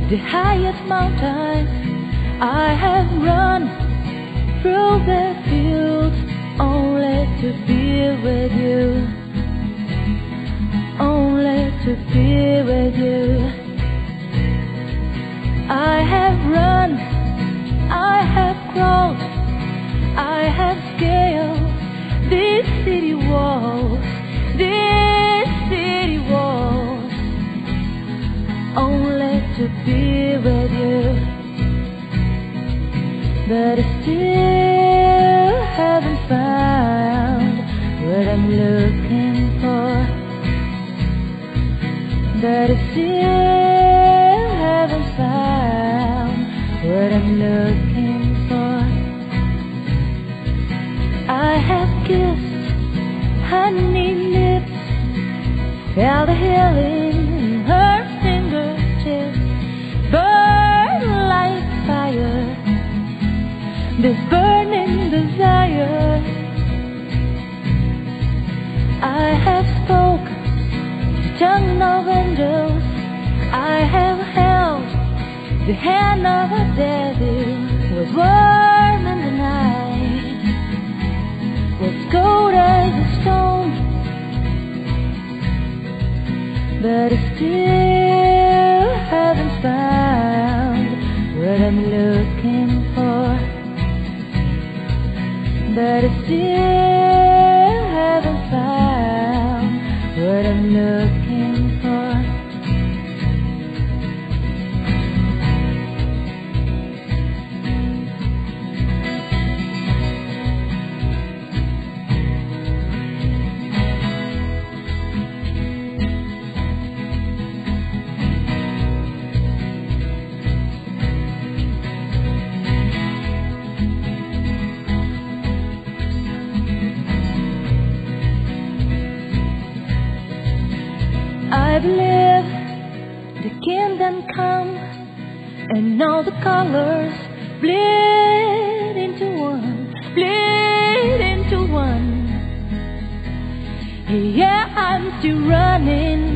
the highest mountains. I have run through the fields only to be with you, only to be with you. I have run, I have crawled, I have scaled these city walls, only to be with you. But I still haven't found what I'm looking for. But I still haven't found what I'm looking for. I have kissed honey lips, felt the healing in her fingertips, burn like fire, this burning desire. I have spoke the tongue of angels, I have held the hand of a devil, was warm in the night, was cold as a stone. But I still haven't found what I'm looking for. But I still haven't found what I'm looking for. I believe the kingdom come and all the colors bleed into one, bleed into one. Yeah, I'm still running.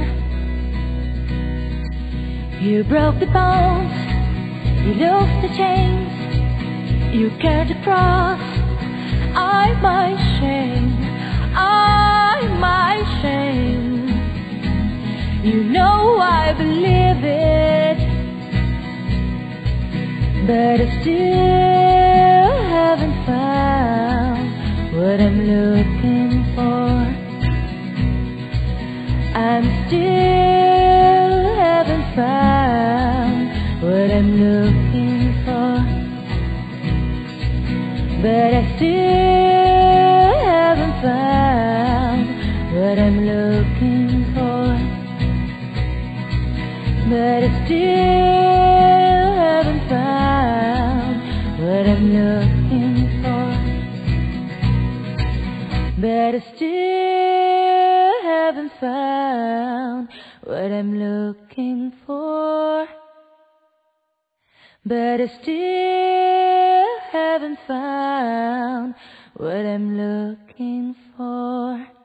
You broke the bones, you loosed the chains, you carried the cross. I'm my shame, I'm my shame. You know I believe it, but I still haven't found what I'm looking for. I'm still haven't found what I'm looking for. But I still haven't found what I'm looking for. But I still haven't found what I'm looking for. But I still haven't found what I'm looking for. But I still haven't found what I'm looking for.